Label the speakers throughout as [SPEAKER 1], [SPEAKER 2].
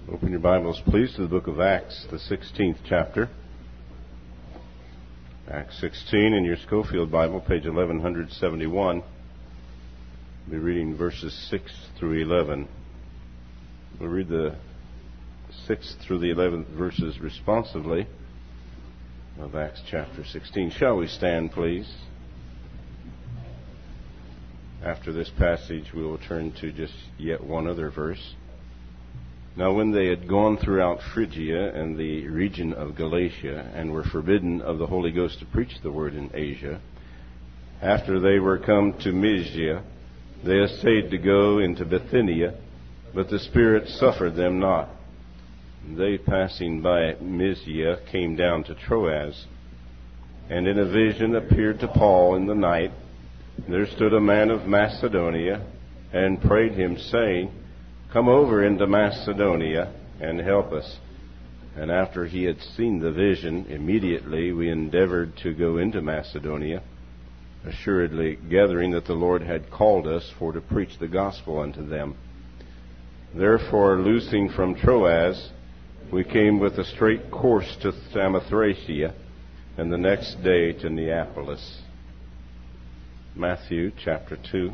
[SPEAKER 1] Open your Bibles, please, to the book of Acts, the 16th chapter. Acts 16 in your Schofield Bible, page 1171. We'll be reading verses 6 through 11. We'll read the 6th through the 11th verses responsively of Acts chapter 16. Shall we stand, please? After this passage, we will turn to just yet one other verse. Now when they had gone throughout Phrygia and the region of Galatia, and were forbidden of the Holy Ghost to preach the word in Asia, after they were come to Mysia, they essayed to go into Bithynia, but the Spirit suffered them not. They, passing by Mysia, came down to Troas, and in a vision appeared to Paul in the night. There stood a man of Macedonia, and prayed him, saying, Come over into Macedonia, and help us. And after he had seen the vision, immediately we endeavored to go into Macedonia, assuredly gathering that the Lord had called us for to preach the gospel unto them. Therefore, loosing from Troas, we came with a straight course to Samothracia, and the next day to Neapolis. Matthew chapter 2,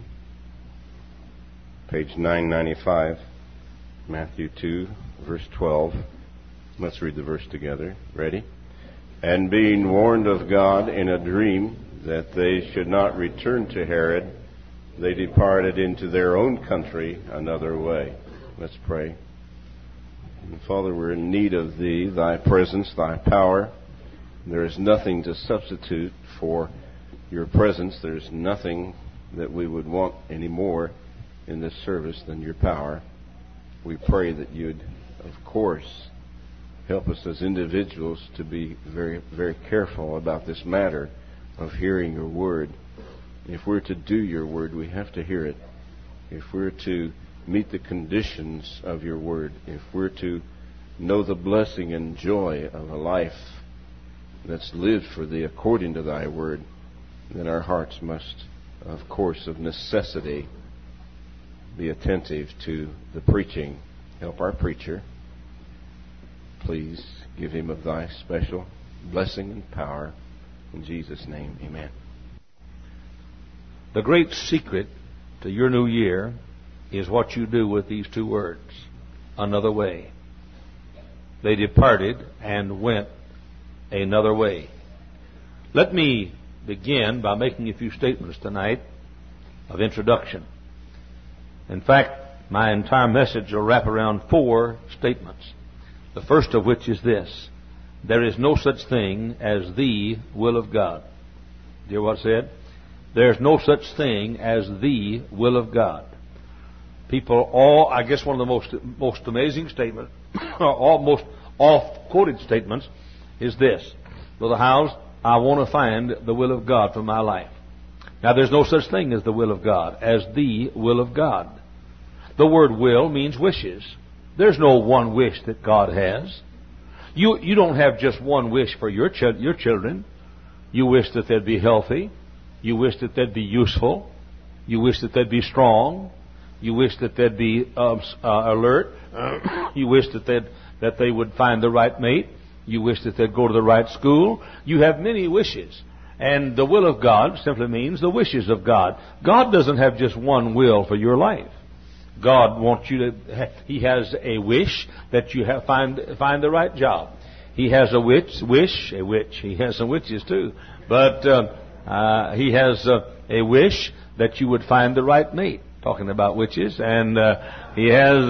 [SPEAKER 1] page 995. Matthew 2, verse 12. Let's read the verse together. Ready? And being warned of God in a dream that they should not return to Herod, they departed into their own country another way. Let's pray. And Father, we're in need of Thee, Thy presence, Thy power. There is nothing to substitute for Your presence. There's nothing that we would want any more in this service than Your power. We pray that You'd, of course, help us as individuals to be very, very careful about this matter of hearing Your word. If we're to do Your word, we have to hear it. If we're to meet the conditions of Your word, if we're to know the blessing and joy of a life that's lived for Thee according to Thy word, then our hearts must, of course, of necessity, be attentive to the preaching. Help our preacher. Please give him of Thy special blessing and power. In Jesus' name, amen.
[SPEAKER 2] The great secret to your new year is what you do with these two words, another way. They departed and went another way. Let me begin by making a few statements tonight of introduction. In fact, my entire message will wrap around 4 statements. The first of which is this: there is no such thing as the will of God. Do you hear what I said? There's no such thing as the will of God. I guess one of the most amazing statements, or most oft-quoted statements, is this: Brother Howes, I want to find the will of God for my life. Now, there's no such thing as the will of God, as the will of God. The word will means wishes. There's no one wish that God has. You don't have just one wish for your children. You wish that they'd be healthy. You wish that they'd be useful. You wish that they'd be strong. You wish that they'd be alert. You wish that they would find the right mate. You wish that they'd go to the right school. You have many wishes. And the will of God simply means the wishes of God. God doesn't have just one will for your life. God wants you to, He has a wish that you find the right job. He has a wish. He has some witches too. But He has a wish that you would find the right mate. Talking about witches. And He has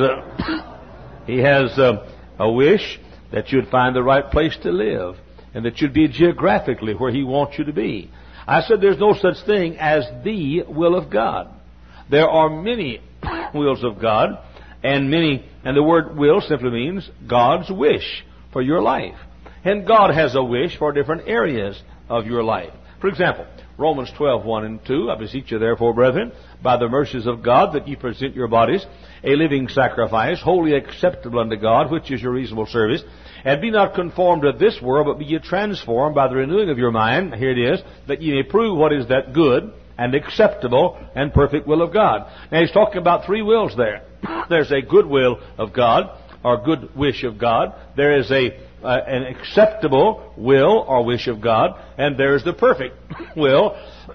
[SPEAKER 2] a wish that you'd find the right place to live, and that you'd be geographically where He wants you to be. I said there's no such thing as the will of God. There are many wills of God, and the word will simply means God's wish for your life. And God has a wish for different areas of your life. For example, Romans 12:1 and 2, I beseech you therefore, brethren, by the mercies of God, that ye present your bodies a living sacrifice, wholly acceptable unto God, which is your reasonable service. And be not conformed to this world, but be ye transformed by the renewing of your mind, here it is, that ye may prove what is that good and acceptable and perfect will of God. Now he's talking about 3 wills there. There's a good will of God. or good wish of God. There is an acceptable will or wish of God, and there is the perfect will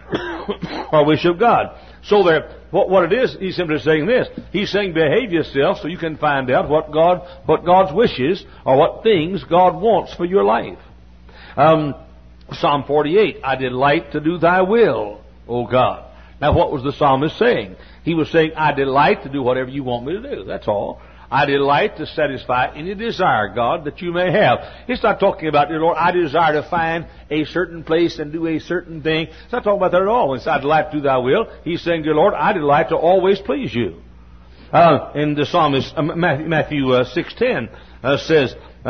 [SPEAKER 2] or wish of God. So what it is, he's simply saying this. He's saying behave yourself so you can find out what God's wishes or what things God wants for your life. Psalm 48, I delight to do thy will, O God. Now what was the psalmist saying? He was saying, I delight to do whatever you want me to do. That's all. I delight to satisfy any desire, God, that you may have. It's not talking about, dear Lord, I desire to find a certain place and do a certain thing. It's not talking about that at all. When it's I delight to do thy will, he's saying, dear Lord, I delight to always please you. In the psalmist, Matthew 6:10 says,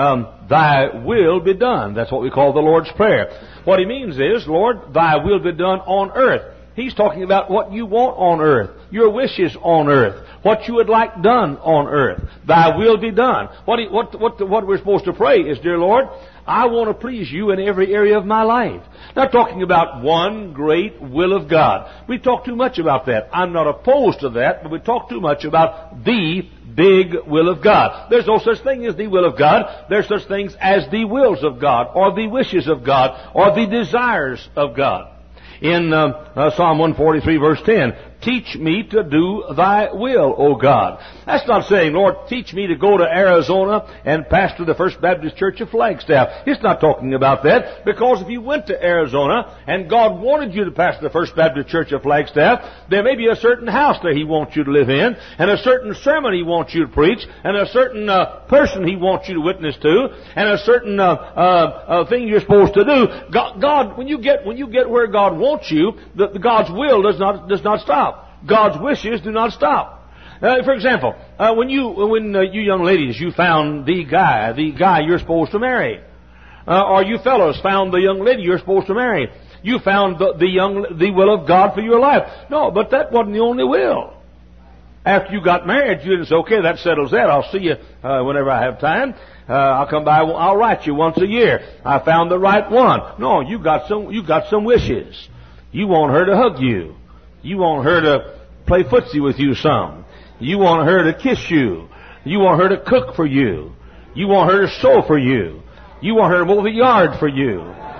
[SPEAKER 2] thy will be done. That's what we call the Lord's Prayer. What he means is, Lord, thy will be done on earth. He's talking about what you want on earth, your wishes on earth, what you would like done on earth. Thy will be done. What we're supposed to pray is, dear Lord, I want to please you in every area of my life. Not talking about one great will of God. We talk too much about that. I'm not opposed to that, but we talk too much about the big will of God. There's no such thing as the will of God. There's such things as the wills of God, or the wishes of God, or the desires of God. In Psalm 143, verse 10, teach me to do thy will, O God. That's not saying, Lord, teach me to go to Arizona and pastor the First Baptist Church of Flagstaff. It's not talking about that, because if you went to Arizona and God wanted you to pastor the First Baptist Church of Flagstaff, there may be a certain house that He wants you to live in, and a certain sermon He wants you to preach, and a certain person He wants you to witness to, and a certain thing you're supposed to do. God, when you get where God wants you, God's will does not stop. God's wishes do not stop. For example, when you young ladies, you found the guy you're supposed to marry, or you fellows found the young lady you're supposed to marry, you found the will of God for your life. No, but that wasn't the only will. After you got married, you didn't say, okay, that settles that. I'll see you whenever I have time. I'll come by. I'll write you once a year. I found the right one. No, you got some wishes. You want her to hug you. You want her to play footsie with you some. You want her to kiss you. You want her to cook for you. You want her to sew for you. You want her to mow the yard for you.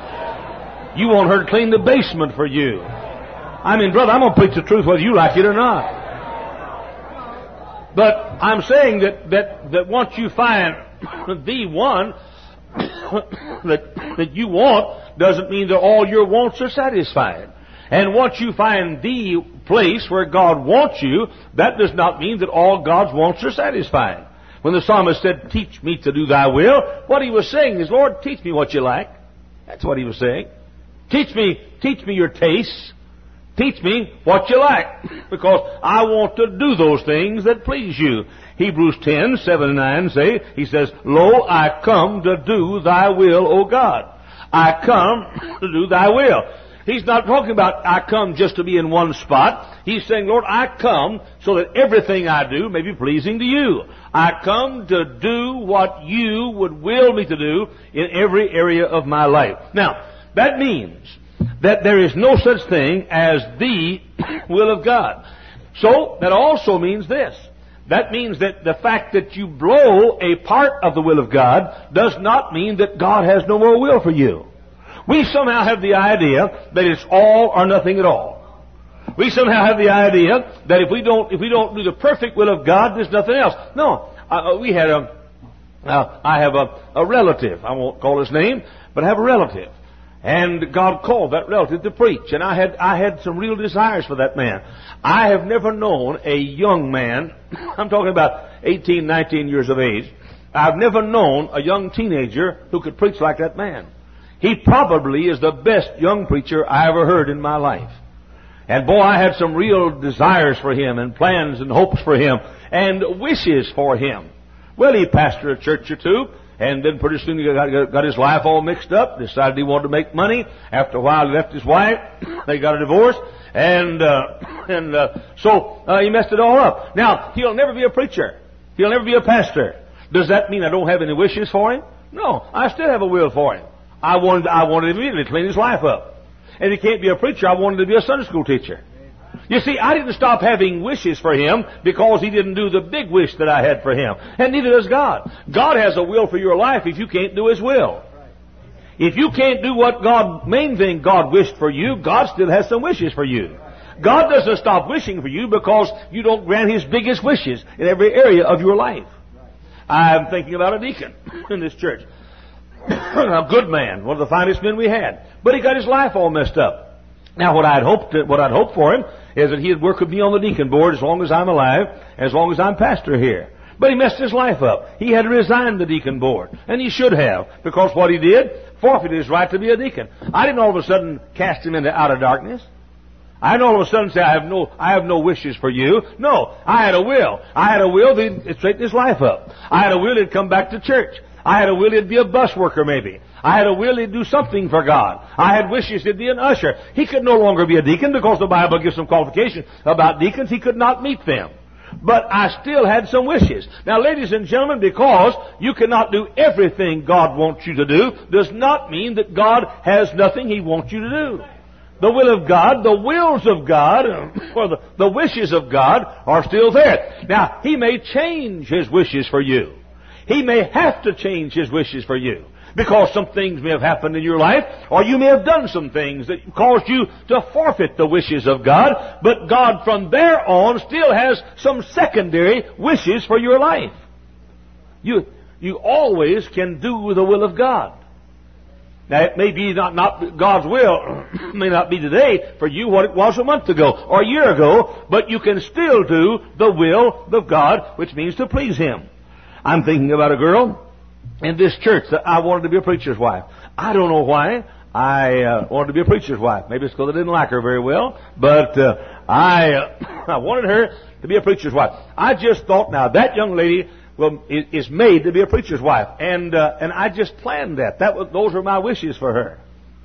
[SPEAKER 2] You want her to clean the basement for you. I mean, brother, I'm going to preach the truth whether you like it or not. But I'm saying that once you find the one that you want, doesn't mean that all your wants are satisfied. And once you find the place where God wants you, that does not mean that all God's wants are satisfied. When the psalmist said, teach me to do thy will, what he was saying is, Lord, teach me what you like. That's what he was saying. Teach me your tastes. Teach me what you like, because I want to do those things that please you. Hebrews 10, 7 and 9 he says, Lo, I come to do thy will, O God. I come to do thy will. He's not talking about I come just to be in one spot. He's saying, Lord, I come so that everything I do may be pleasing to you. I come to do what you would will me to do in every area of my life. Now, that means that there is no such thing as the will of God. So, that also means this. That means that the fact that you blow a part of the will of God does not mean that God has no more will for you. We somehow have the idea that it's all or nothing at all. We somehow have the idea that if we don't do the perfect will of God, there's nothing else. No, I have a relative. I won't call his name, but I have a relative, and God called that relative to preach, and I had some real desires for that man. I have never known a young man. I'm talking about 18, 19 years of age. I've never known a young teenager who could preach like that man. He probably is the best young preacher I ever heard in my life. And boy, I had some real desires for him, and plans and hopes for him, and wishes for him. Well, he pastored a church or two, and then pretty soon he got his life all mixed up, decided he wanted to make money. After a while, he left his wife. They got a divorce, and so he messed it all up. Now, he'll never be a preacher. He'll never be a pastor. Does that mean I don't have any wishes for him? No, I still have a will for him. I wanted him immediately to clean his life up. And if he can't be a preacher, I wanted him to be a Sunday school teacher. You see, I didn't stop having wishes for him because he didn't do the big wish that I had for him. And neither does God. God has a will for your life if you can't do his will. If you can't do what main thing God wished for you, God still has some wishes for you. God doesn't stop wishing for you because you don't grant his biggest wishes in every area of your life. I'm thinking about a deacon in this church. A good man, one of the finest men we had. But he got his life all messed up. Now, what I'd hoped for him is that he'd work with me on the deacon board as long as I'm alive, as long as I'm pastor here. But he messed his life up. He had to resign the deacon board. And he should have, because what he did forfeited his right to be a deacon. I didn't all of a sudden cast him into outer darkness. I didn't all of a sudden say, I have no wishes for you. No, I had a will. I had a will that he'd straighten his life up. I had a will he'd come back to church. I had a will he'd be a bus worker maybe. I had a will he'd do something for God. I had wishes he'd be an usher. He could no longer be a deacon because the Bible gives some qualifications about deacons. He could not meet them. But I still had some wishes. Now, ladies and gentlemen, because you cannot do everything God wants you to do, does not mean that God has nothing he wants you to do. The will of God, the wills of God, or the wishes of God are still there. Now, he may change his wishes for you. He may have to change his wishes for you because some things may have happened in your life, or you may have done some things that caused you to forfeit the wishes of God, but God from there on still has some secondary wishes for your life. You always can do the will of God. Now, it may be not God's will, may not be today for you what it was a month ago or a year ago, but you can still do the will of God, which means to please him. I'm thinking about a girl in this church that I wanted to be a preacher's wife. I don't know why I wanted to be a preacher's wife. Maybe it's because I didn't like her very well, but I wanted her to be a preacher's wife. I just thought, now that young lady is made to be a preacher's wife, and I just planned that. Those were my wishes for her.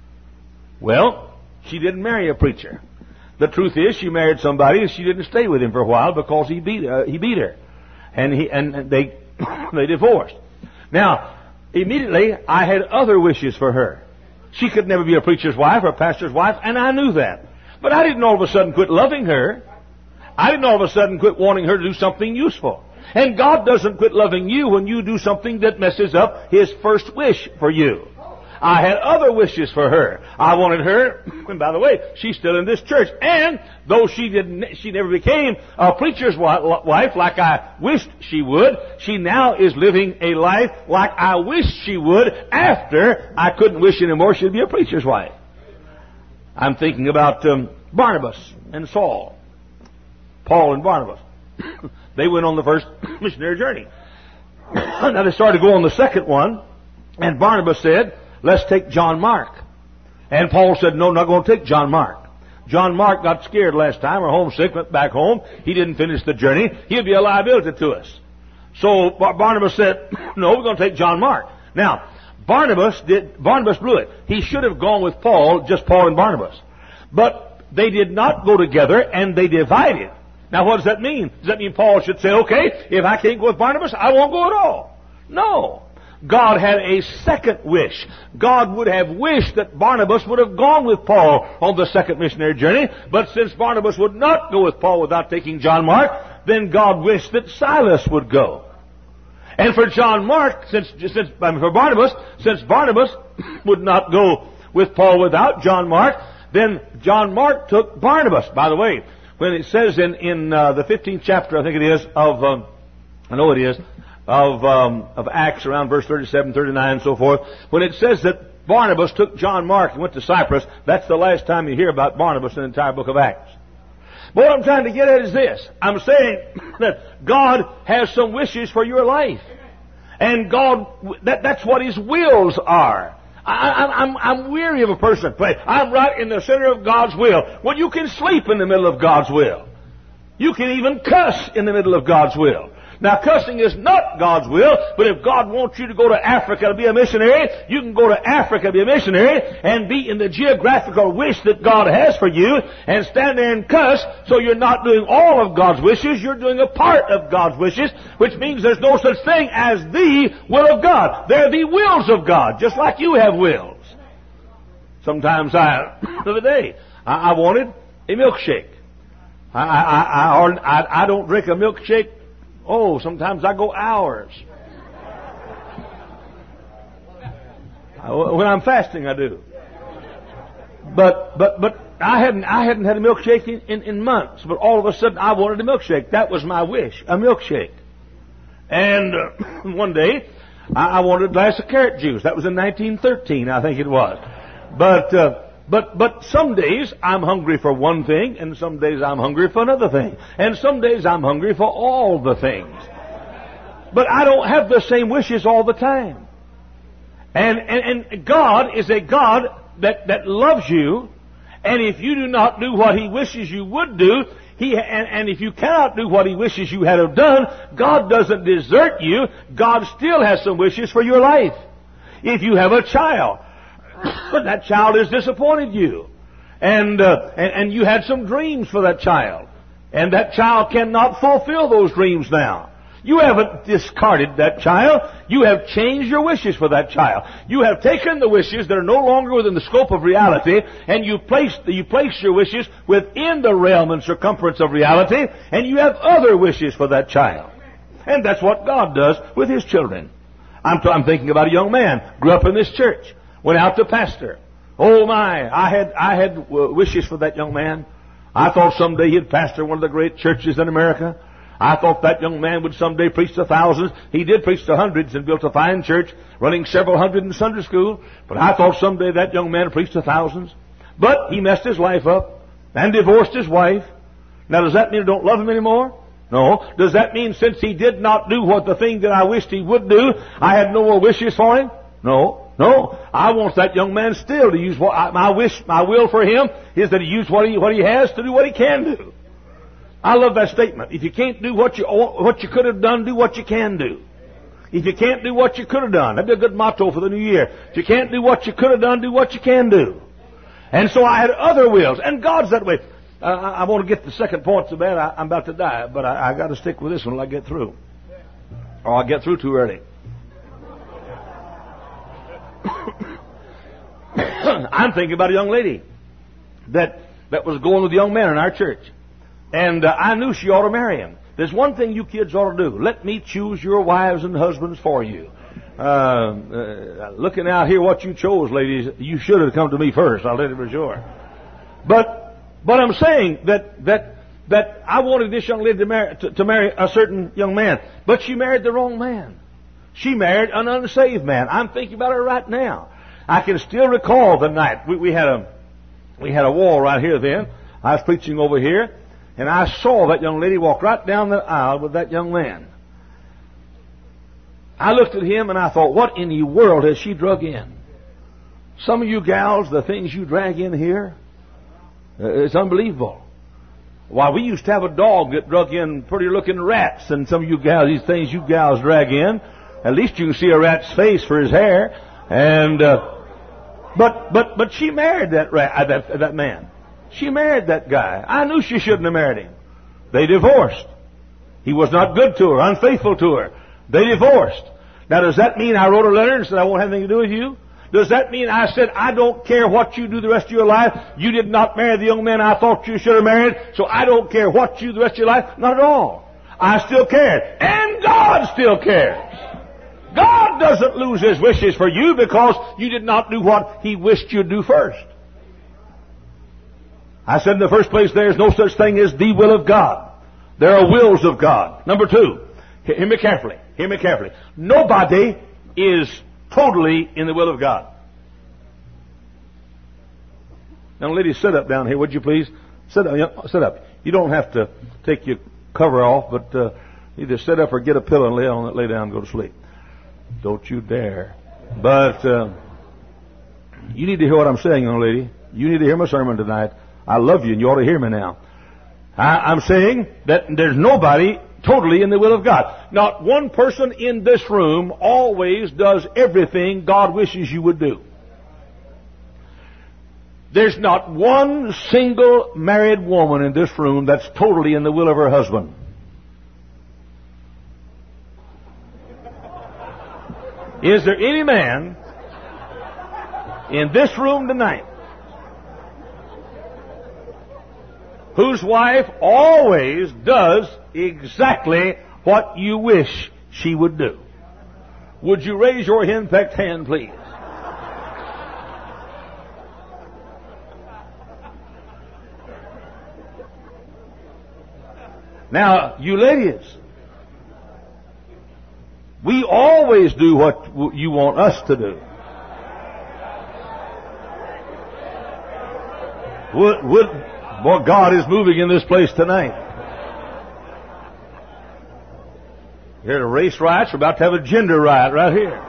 [SPEAKER 2] Well, she didn't marry a preacher. The truth is, she married somebody, and she didn't stay with him for a while because he beat her, and they divorced. Now, immediately, I had other wishes for her. She could never be a preacher's wife or a pastor's wife, and I knew that. But I didn't all of a sudden quit loving her. I didn't all of a sudden quit wanting her to do something useful. And God doesn't quit loving you when you do something that messes up his first wish for you. I had other wishes for her. I wanted her, and by the way, she's still in this church. And though she never became a preacher's wife like I wished she would, she now is living a life like I wished she would after I couldn't wish anymore she'd be a preacher's wife. I'm thinking about Barnabas and Saul. Paul and Barnabas. They went on the first missionary journey. Now they started to go on the second one, and Barnabas said, let's take John Mark. And Paul said, no, not going to take John Mark. John Mark got scared last time, or homesick, went back home. He didn't finish the journey. He'd be a liability to us. So Barnabas said, no, we're going to take John Mark. Now, Barnabas blew it. He should have gone with Paul, just Paul and Barnabas. But they did not go together, and they divided. Now, what does that mean? Does that mean Paul should say, okay, if I can't go with Barnabas, I won't go at all? No. God had a second wish. God would have wished that Barnabas would have gone with Paul on the second missionary journey, but since Barnabas would not go with Paul without taking John Mark, then God wished that Silas would go. And for John Mark, for Barnabas, since Barnabas would not go with Paul without John Mark, then John Mark took Barnabas. By the way, when it says in the 15th chapter, I think it is, of Acts, around verse 37, 39, and so forth, when it says that Barnabas took John Mark and went to Cyprus, that's the last time you hear about Barnabas in the entire book of Acts. But what I'm trying to get at is this. I'm saying that God has some wishes for your life. And God, that's what his wills are. I'm weary of a person. I'm right in the center of God's will. Well, you can sleep in the middle of God's will. You can even cuss in the middle of God's will. Now, cussing is not God's will, but if God wants you to go to Africa to be a missionary, you can go to Africa to be a missionary and be in the geographical wish that God has for you and stand there and cuss, so you're not doing all of God's wishes, you're doing a part of God's wishes, which means there's no such thing as the will of God. They're the wills of God, just like you have wills. Sometimes the other day, I wanted a milkshake. I don't drink a milkshake. Oh, sometimes I go hours. When I'm fasting, I do. But I hadn't had a milkshake in months. But all of a sudden, I wanted a milkshake. That was my wish, a milkshake. And one day, I wanted a glass of carrot juice. That was in 1913, I think it was. But some days I'm hungry for one thing, and some days I'm hungry for another thing, and some days I'm hungry for all the things. But I don't have the same wishes all the time. And God is a God that loves you, and if you do not do what He wishes you would do, and if you cannot do what He wishes you had have done, God doesn't desert you. God still has some wishes for your life. If you have a child, but that child has disappointed you, and you had some dreams for that child, and that child cannot fulfill those dreams now. You haven't discarded that child. You have changed your wishes for that child. You have taken the wishes that are no longer within the scope of reality, and you place your wishes within the realm and circumference of reality, and you have other wishes for that child. And that's what God does with His children. I'm thinking about a young man, grew up in this church, went out to pastor. Oh my, I had wishes for that young man. I thought someday he'd pastor one of the great churches in America. I thought that young man would someday preach to thousands. He did preach to hundreds and built a fine church, running several hundred in Sunday school. But I thought someday that young man would preach to thousands. But he messed his life up and divorced his wife. Now, does that mean I don't love him anymore? No. Does that mean since he did not do what the thing that I wished he would do, I had no more wishes for him? No. No. I want that young man still to use what my will for him is that he use what he has to do what he can do. I love that statement. If you can't do what you could have done, do what you can do. If you can't do what you could have done, that'd be a good motto for the new year. If you can't do what you could have done, do what you can do. And so I had other wills, and God's that way. I want to get the second point so bad I'm about to die, but I got to stick with this one till I get through, or I'll get through too early. I'm thinking about a young lady that was going with a young man in our church. And I knew she ought to marry him. There's one thing you kids ought to do. Let me choose your wives and husbands for you. Looking out here what you chose, ladies, you should have come to me first. I'll tell you for sure. But I'm saying that I wanted this young lady to marry a certain young man. But she married the wrong man. She married an unsaved man. I'm thinking about her right now. I can still recall the night. We had a wall right here then. I was preaching over here. And I saw that young lady walk right down the aisle with that young man. I looked at him and I thought, what in the world has she drug in? Some of you gals, the things you drag in here, it's unbelievable. Why, we used to have a dog that drug in pretty looking rats, and some of you gals, these things you gals drag in, at least you can see a rat's face for his hair. And but she married that man. She married that guy. I knew she shouldn't have married him. They divorced. He was not good to her, unfaithful to her. They divorced. Now, does that mean I wrote a letter and said I won't have anything to do with you? Does that mean I said I don't care what you do the rest of your life? You did not marry the young man I thought you should have married, so I don't care what you do the rest of your life? Not at all. I still cared. And God still cares. God doesn't lose His wishes for you because you did not do what He wished you'd do first. I said in the first place, there is no such thing as the will of God. There are wills of God. Number two, hear me carefully. Hear me carefully. Nobody is totally in the will of God. Now, ladies, sit up down here, would you please? Sit up. Sit up. You don't have to take your cover off, but either sit up or get a pillow and lay down and go to sleep. Don't you dare. But you need to hear what I'm saying, young lady. You need to hear my sermon tonight. I love you, and you ought to hear me now. I'm saying that there's nobody totally in the will of God. Not one person in this room always does everything God wishes you would do. There's not one single married woman in this room that's totally in the will of her husband. Is there any man in this room tonight whose wife always does exactly what you wish she would do. Would you raise your henpecked hand, please? Now, you ladies, we always do what you want us to do. Boy, God is moving in this place tonight. Here at a race riots, we're about to have a gender riot right here.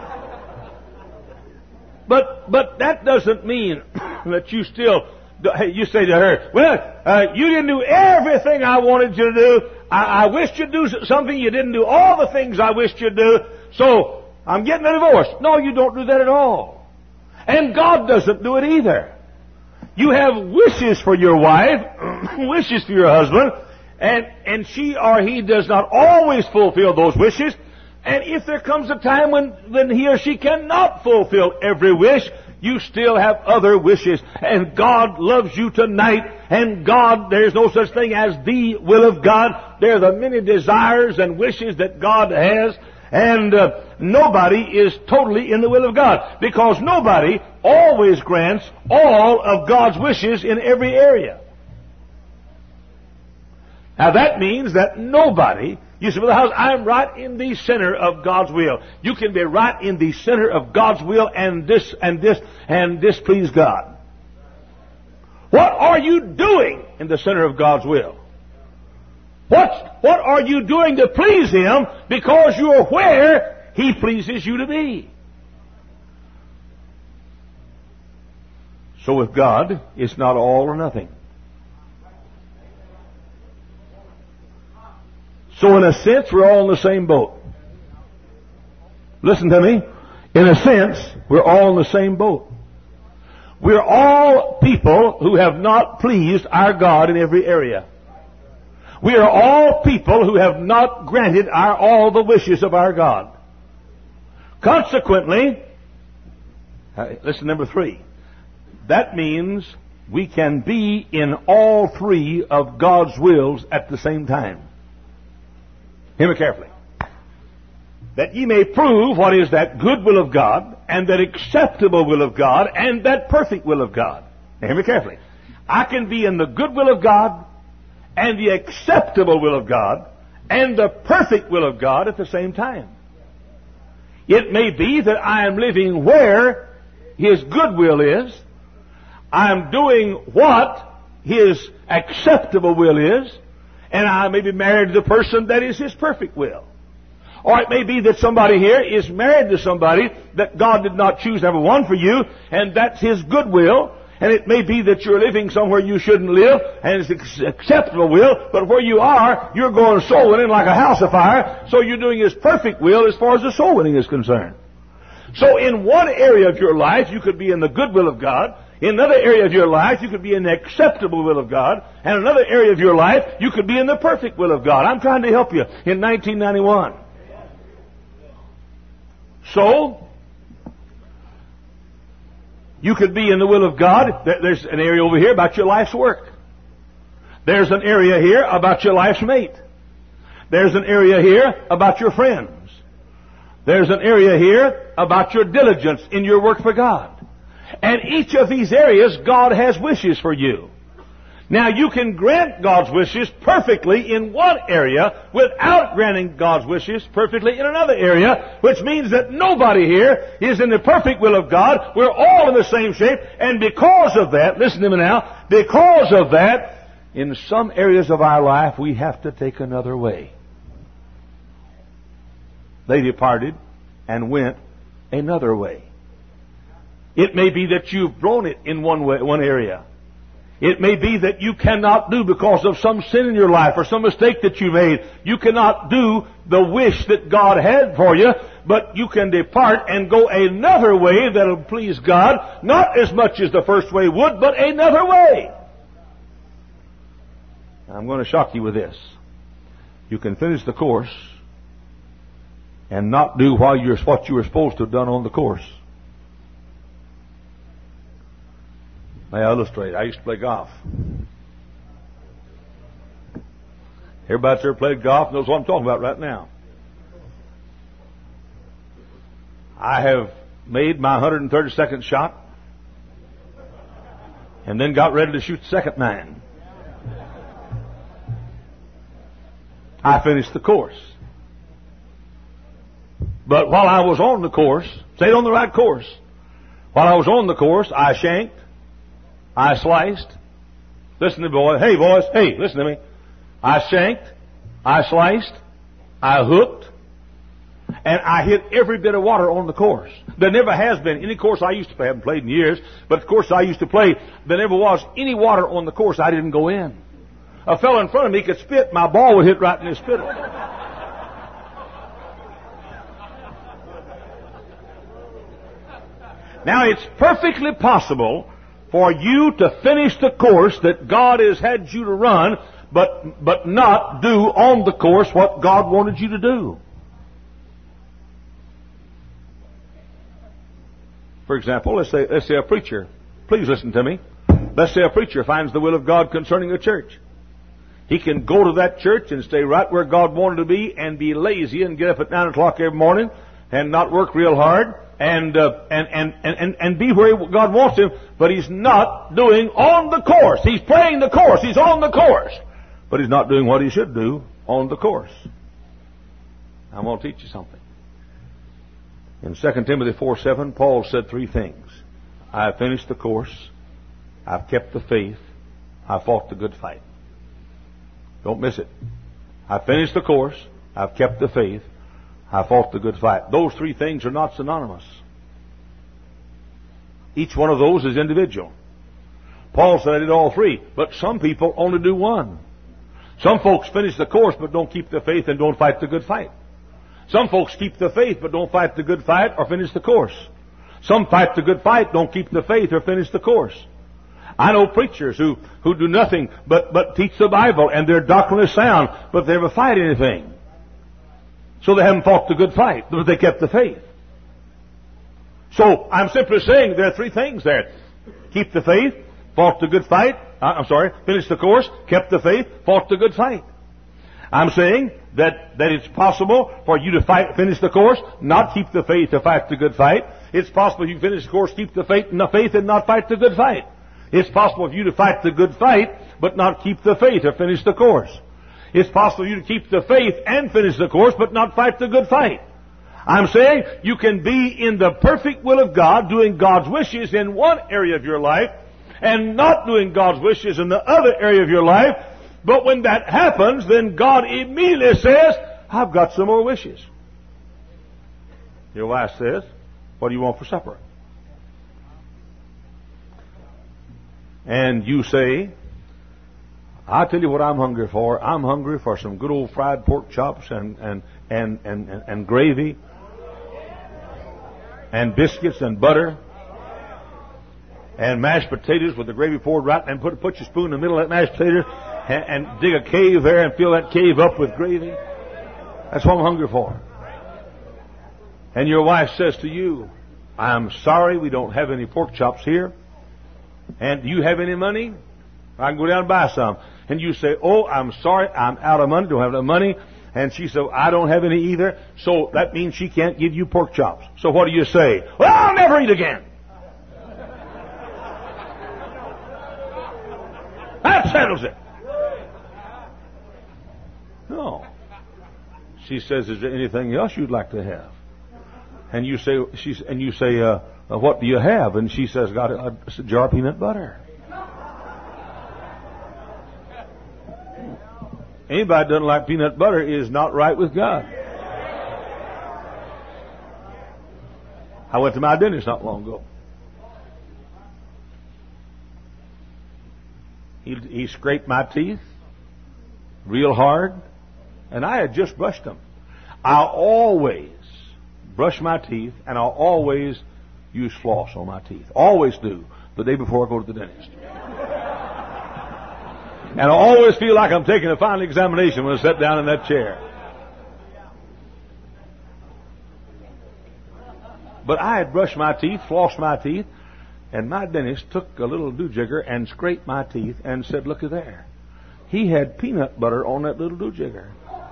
[SPEAKER 2] But that doesn't mean that you still, you say to her, well, you didn't do everything I wanted you to do. I wished you'd do something. You didn't do all the things I wished you'd do. So I'm getting a divorce. No, you don't do that at all. And God doesn't do it either. You have wishes for your wife, wishes for your husband, and she or he does not always fulfill those wishes. And if there comes a time when he or she cannot fulfill every wish, you still have other wishes. And God loves you tonight. And God, there's no such thing as the will of God. There are the many desires and wishes that God has. And nobody is totally in the will of God, because nobody always grants all of God's wishes in every area. Now that means that nobody, you say, well, how's, I'm right in the center of God's will. You can be right in the center of God's will and displease God. What are you doing in the center of God's will? What are you doing to please Him, because you're where He pleases you to be? So with God, it's not all or nothing. So in a sense, we're all in the same boat. Listen to me. In a sense, we're all in the same boat. We're all people who have not pleased our God in every area. We are all people who have not granted all the wishes of our God. Consequently, listen, number 3. That means we can be in all 3 of God's wills at the same time. Hear me carefully. That ye may prove what is that good will of God, and that acceptable will of God, and that perfect will of God. Now hear me carefully. I can be in the good will of God, and the acceptable will of God, and the perfect will of God at the same time. It may be that I am living where His good will is. I'm doing what His acceptable will is. And I may be married to the person that is His perfect will. Or it may be that somebody here is married to somebody that God did not choose, number one, for you, and that's His good will. And it may be that you're living somewhere you shouldn't live, and it's acceptable will, but where you are, you're going soul winning like a house afire, so you're doing His perfect will as far as the soul winning is concerned. So in one area of your life, you could be in the good will of God. In another area of your life, you could be in the acceptable will of God. And in another area of your life, you could be in the perfect will of God. I'm trying to help you in 1991. So, you could be in the will of God. There's an area over here about your life's work. There's an area here about your life's mate. There's an area here about your friends. There's an area here about your diligence in your work for God. And each of these areas, God has wishes for you. Now, you can grant God's wishes perfectly in one area without granting God's wishes perfectly in another area, which means that nobody here is in the perfect will of God. We're all in the same shape. And because of that, listen to me now, because of that, in some areas of our life, we have to take another way. They departed and went another way. It may be that you've blown it in one area. It may be that you cannot do because of some sin in your life or some mistake that you made. You cannot do the wish that God had for you, but you can depart and go another way that'll please God, not as much as the first way would, but another way. I'm going to shock you with this. You can finish the course and not do what you were supposed to have done on the course. May I illustrate? I used to play golf. Everybody that's ever played golf knows what I'm talking about right now. I have made my 132nd shot and then got ready to shoot the second 9. I finished the course. But while I was on the course, stayed on the right course, while I was on the course, I shanked, I sliced. Listen to me, boys. Hey, boys. Hey, listen to me. I shanked, I sliced, I hooked, and I hit every bit of water on the course. There never has been any course I used to play. I haven't played in years, but the course I used to play, there never was any water on the course I didn't go in. A fellow in front of me could spit, my ball would hit right in his spittle. Now, it's perfectly possible for you to finish the course that God has had you to run, but not do on the course what God wanted you to do. For example, let's say a preacher, please listen to me. Let's say a preacher finds the will of God concerning a church. He can go to that church and stay right where God wanted to be and be lazy and get up at 9 o'clock every morning and not work real hard and be where God wants him, but he's not doing on the course. He's playing the course. He's on the course. But he's not doing what he should do on the course. I'm going to teach you something. In 2 Timothy 4:7, Paul said 3 things. I have finished the course. I've kept the faith. I fought the good fight. Don't miss it. I finished the course. I've kept the faith. I fought the good fight. Those 3 things are not synonymous. Each one of those is individual. Paul said I did all 3, but some people only do one. Some folks finish the course but don't keep the faith and don't fight the good fight. Some folks keep the faith but don't fight the good fight or finish the course. Some fight the good fight, don't keep the faith or finish the course. I know preachers who do nothing but teach the Bible and their doctrine is sound, but they never fight anything. So they haven't fought the good fight, but they kept the faith. So I'm simply saying there are 3 things there. Keep the faith, fought the good fight, finished the course, kept the faith, fought the good fight. I'm saying that it's possible for you to finish the course, not keep the faith or fight the good fight. It's possible you finish the course, keep the faith and not fight the good fight. It's possible for you to fight the good fight, but not keep the faith or finish the course. It's possible for you to keep the faith and finish the course, but not fight the good fight. I'm saying you can be in the perfect will of God, doing God's wishes in one area of your life, and not doing God's wishes in the other area of your life. But when that happens, then God immediately says, I've got some more wishes. Your wife says, what do you want for supper? And you say, I'll tell you what I'm hungry for. I'm hungry for some good old fried pork chops and gravy and biscuits and butter and mashed potatoes with the gravy poured right, and put your spoon in the middle of that mashed potato and dig a cave there and fill that cave up with gravy. That's what I'm hungry for. And your wife says to you, I'm sorry we don't have any pork chops here. And do you have any money? I can go down and buy some. And you say, oh, I'm sorry, I'm out of money, don't have enough money. And she said, I don't have any either. So that means she can't give you pork chops. So what do you say? Well, I'll never eat again. That settles it. No. She says, is there anything else you'd like to have? And you say, what do you have? And she says, got a jar of peanut butter. Anybody that doesn't like peanut butter is not right with God. I went to my dentist not long ago. He scraped my teeth real hard, and I had just brushed them. I'll always brush my teeth, and I'll always use floss on my teeth. Always do, the day before I go to the dentist. And I always feel like I'm taking a final examination when I sit down in that chair. But I had brushed my teeth, flossed my teeth, and my dentist took a little doojigger and scraped my teeth and said, look at there. he had peanut butter on that little doojigger.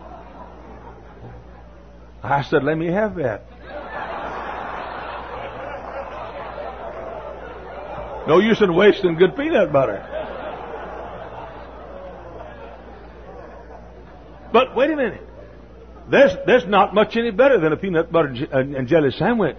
[SPEAKER 2] I said, let me have that. No use in wasting good peanut butter. But wait a minute. There's not much any better than a peanut butter and jelly sandwich.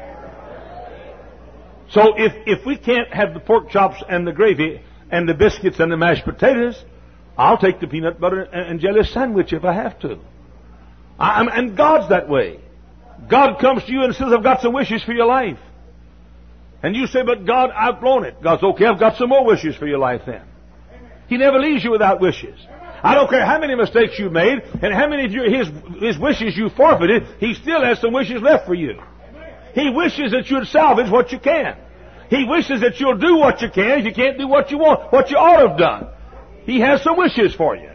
[SPEAKER 2] So if we can't have the pork chops and the gravy and the biscuits and the mashed potatoes, I'll take the peanut butter and jelly sandwich if I have to. And God's that way. God comes to you and says, I've got some wishes for your life. And you say, but God, I've blown it. God's okay, I've got some more wishes for your life then. He never leaves you without wishes. I don't care how many mistakes you've made and how many of his wishes you forfeited, He still has some wishes left for you. He wishes that you'd salvage what you can. He wishes that you'll do what you can if you can't do what you want, what you ought to have done. He has some wishes for you.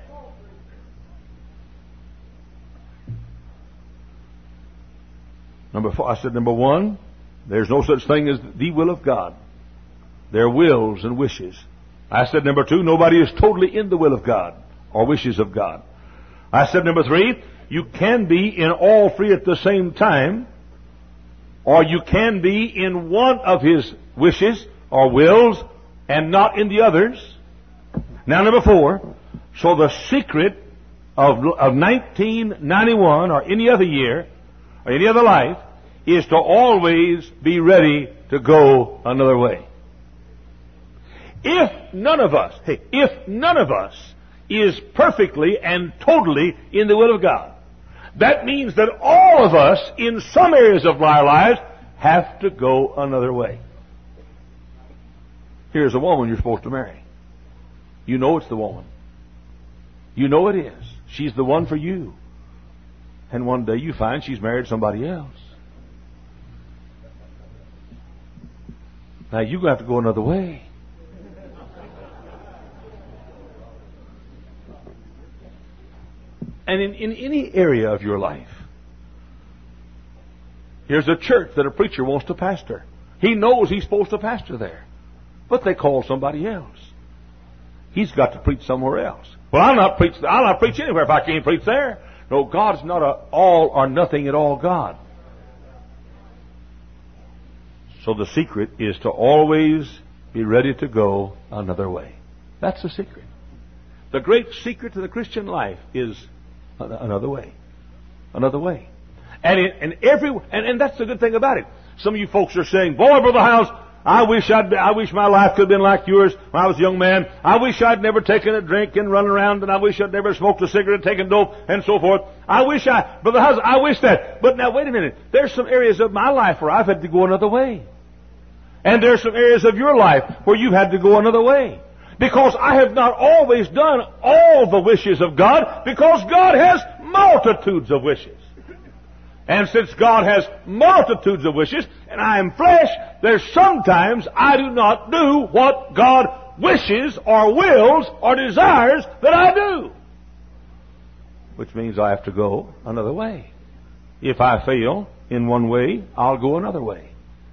[SPEAKER 2] Number one, there's no such thing as the will of God. There are wills and wishes. I said number two, nobody is totally in the will of God or wishes of God. I said number three, you can be in all three at the same time, or you can be in one of His wishes or wills and not in the others. Now number four, so the secret of 1991 or any other year or any other life is to always be ready to go another way. If none of us is perfectly and totally in the will of God, that means that all of us in some areas of our lives have to go another way. Here's a woman you're supposed to marry. You know it's the woman. You know it is. She's the one for you. And one day you find she's married somebody else. Now you're going to have to go another way. And in any area of your life, here's a church that a preacher wants to pastor. He knows he's supposed to pastor there, but they call somebody else. He's got to preach somewhere else. Well, I'll not preach anywhere if I can't preach there. No, God's not a all or nothing at all God. So the secret is to always be ready to go another way. That's the secret. The great secret to the Christian life is another way. Another way. And that's the good thing about it. Some of you folks are saying, boy, Brother Hiles, I wish my life could have been like yours when I was a young man. I wish I'd never taken a drink and run around, and I wish I'd never smoked a cigarette, taken dope, and so forth. Brother Hiles, I wish that. But now wait a minute. There's some areas of my life where I've had to go another way. And there's some areas of your life where you've had to go another way. Because I have not always done all the wishes of God, because God has multitudes of wishes. And since God has multitudes of wishes, and I am flesh, there's sometimes I do not do what God wishes or wills or desires that I do. Which means I have to go another way. If I fail in one way, I'll go another way.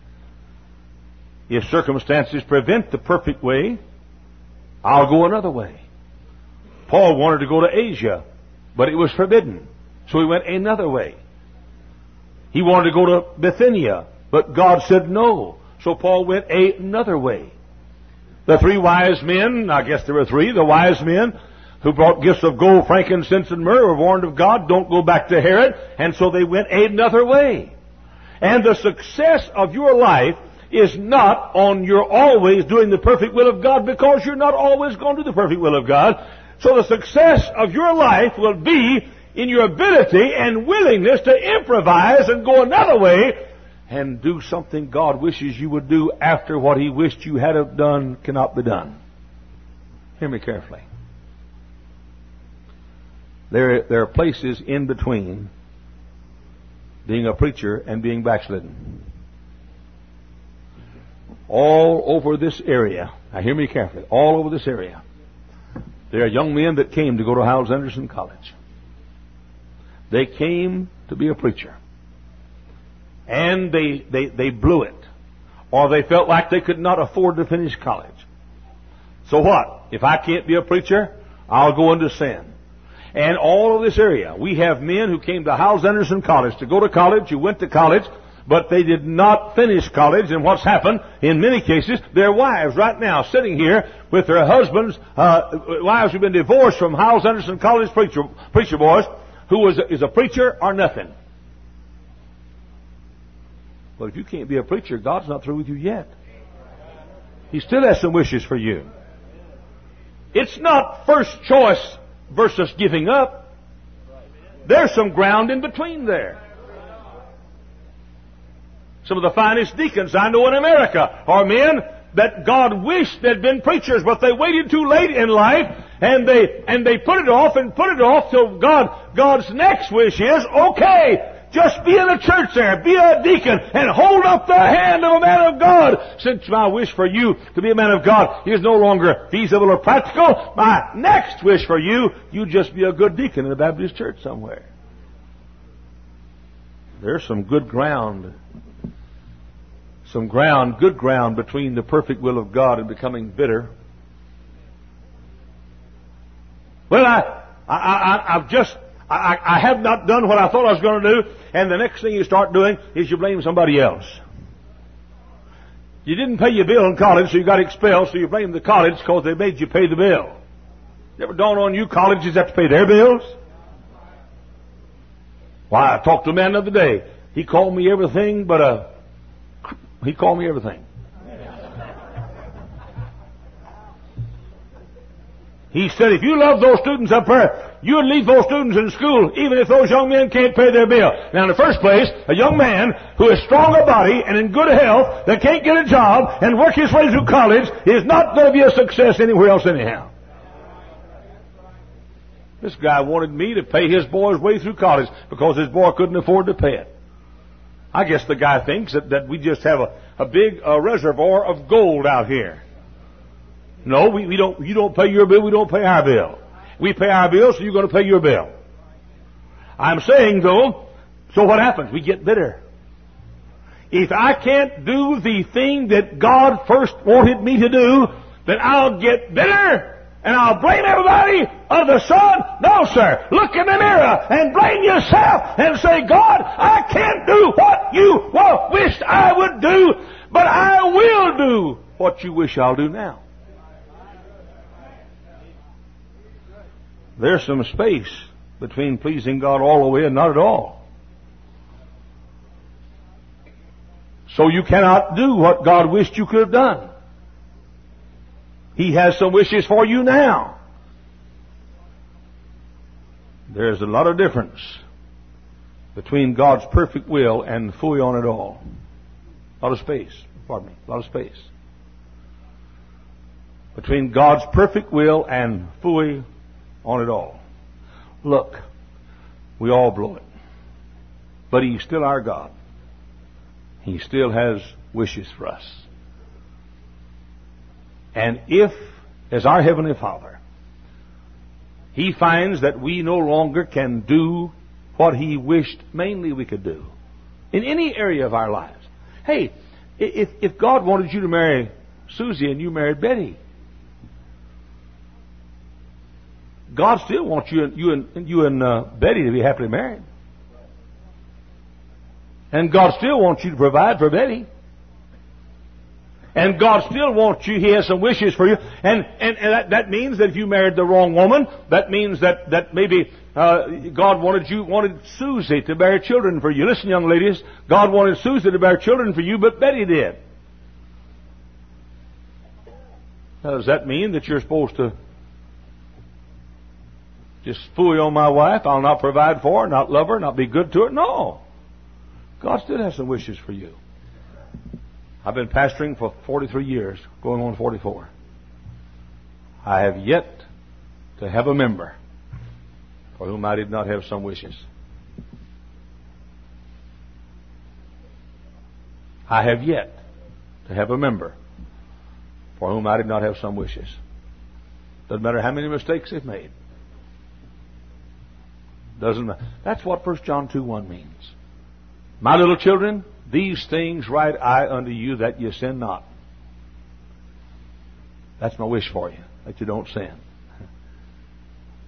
[SPEAKER 2] If circumstances prevent the perfect way, I'll go another way. Paul wanted to go to Asia, but it was forbidden. So he went another way. He wanted to go to Bithynia, but God said no. So Paul went another way. The three wise men, I guess there were three, the wise men who brought gifts of gold, frankincense, and myrrh were warned of God, don't go back to Herod, and so they went another way. And the success of your life is not on your always doing the perfect will of God, because you're not always going to do the perfect will of God. So the success of your life will be in your ability and willingness to improvise and go another way and do something God wishes you would do after what He wished you had have done cannot be done. Hear me carefully. There are places in between being a preacher and being backslidden. All over this area, now hear me carefully, all over this area, there are young men that came to go to Howells Anderson College. They came to be a preacher. And they blew it. Or they felt like they could not afford to finish college. So what? If I can't be a preacher, I'll go into sin. And all of this area, we have men who came to Hyles Anderson College to go to college, who went to college, but they did not finish college. And what's happened, in many cases, their wives right now sitting here with their husbands, wives who've been divorced from Hyles Anderson College preacher boys, who is a preacher or nothing. But if you can't be a preacher, God's not through with you yet. He still has some wishes for you. It's not first choice versus giving up. There's some ground in between there. Some of the finest deacons I know in America are men that God wished they'd been preachers, but they waited too late in life, and they put it off till God's next wish is, okay, just be in a church there, be a deacon, and hold up the hand of a man of God. Since my wish for you to be a man of God is no longer feasible or practical, my next wish for you just be a good deacon in a Baptist church somewhere. There's some good ground between the perfect will of God and becoming bitter. Well, I have not done what I thought I was going to do, and the next thing you start doing is you blame somebody else. You didn't pay your bill in college, so you got expelled, so you blame the college because they made you pay the bill. Never dawned on you colleges have to pay their bills? Why, I talked to a man the other day. He called me everything but he called me everything. He said, if you love those students up there, you would leave those students in school, even if those young men can't pay their bill. Now, in the first place, a young man who is strong of body and in good health that can't get a job and work his way through college is not going to be a success anywhere else anyhow. This guy wanted me to pay his boy's way through college because his boy couldn't afford to pay it. I guess the guy thinks that we just have a big reservoir of gold out here. No, we don't. You don't pay your bill, we don't pay our bill. We pay our bill, so you're going to pay your bill. I'm saying, though, so what happens? We get bitter. If I can't do the thing that God first wanted me to do, then I'll get bitter. And I'll blame everybody under the sun. No, sir. Look in the mirror and blame yourself and say, God, I can't do what you wished I would do, but I will do what you wish I'll do now. There's some space between pleasing God all the way and not at all. So you cannot do what God wished you could have done. He has some wishes for you now. There's a lot of difference between God's perfect will and fully on it all. A lot of space. Pardon me. A lot of space. Between God's perfect will and fully on it all. Look, we all blow it. But He's still our God. He still has wishes for us. And if, as our Heavenly Father, He finds that we no longer can do what He wished mainly we could do, in any area of our lives. Hey, if God wanted you to marry Susie and you married Betty, God still wants you and Betty to be happily married. And God still wants you to provide for Betty. And God still wants you, He has some wishes for you. And that means that if you married the wrong woman, that means that maybe God wanted Susie to bear children for you. Listen, young ladies, God wanted Susie to bear children for you, but Betty did. Now, does that mean that you're supposed to just fool on my wife? I'll not provide for her, not love her, not be good to her? No. God still has some wishes for you. I've been pastoring for 43 years, going on 44. I have yet to have a member for whom I did not have some wishes. I have yet to have a member for whom I did not have some wishes. Doesn't matter how many mistakes they've made. Doesn't matter. That's what 1 John 2:1 means. My little children, these things write I unto you, that you sin not. That's my wish for you, that you don't sin.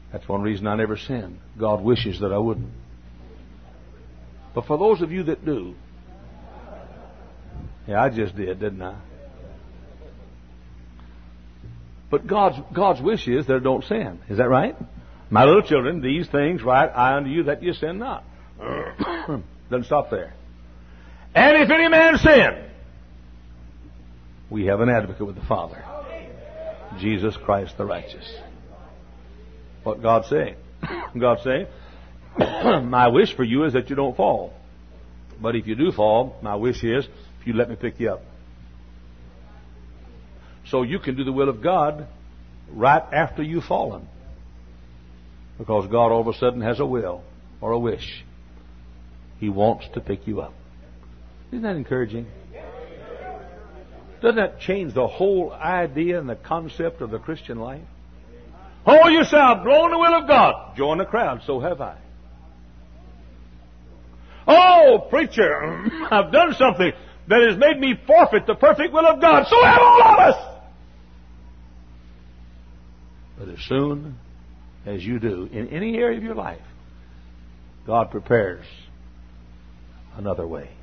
[SPEAKER 2] That's one reason I never sin. God wishes that I wouldn't. But for those of you that do, yeah, I just did, didn't I? But God's wish is that I don't sin. Is that right? My little children, these things write I unto you that you sin not. Doesn't stop there. And if any man sin, we have an advocate with the Father, Jesus Christ the righteous. What God's saying? God's saying, my wish for you is that you don't fall. But if you do fall, my wish is if you let me pick you up. So you can do the will of God right after you've fallen. Because God all of a sudden has a will or a wish. He wants to pick you up. Isn't that encouraging? Doesn't that change the whole idea and the concept of the Christian life? Oh, you say, I've blown the will of God. Join the crowd, so have I. Oh, preacher, I've done something that has made me forfeit the perfect will of God. So have all of us. But as soon as you do, in any area of your life, God prepares another way.